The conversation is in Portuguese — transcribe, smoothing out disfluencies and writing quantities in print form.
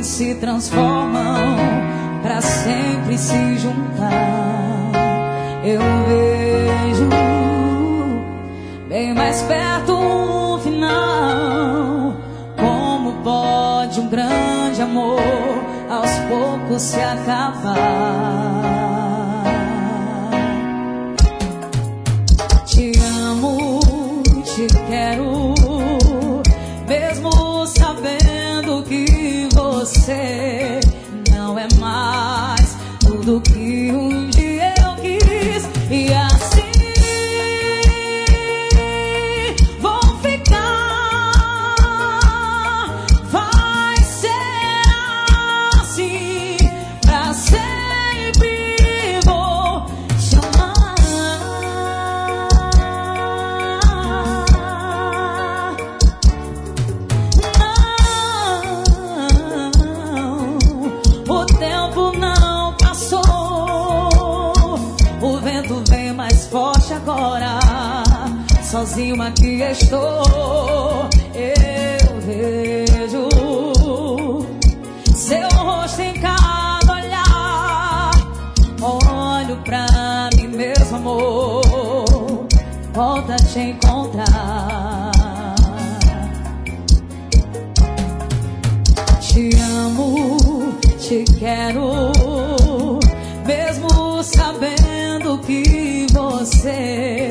se transformam pra sempre se juntar. Eu vejo bem mais perto um final. Como pode um grande amor aos poucos se acabar? Te amo, te quero, mesmo sabendo que você não é mais tudo que um dia eu quis. E assim vou ficar, vai ser assim pra sempre. Vou te amar. Não, o tempo não passou, o vento vem mais forte agora. Sozinho aqui estou, eu vejo seu rosto em cada olhar. Olho pra mim mesmo, amor, volta a te encontrar. Te amo, te quero, mesmo sabendo que você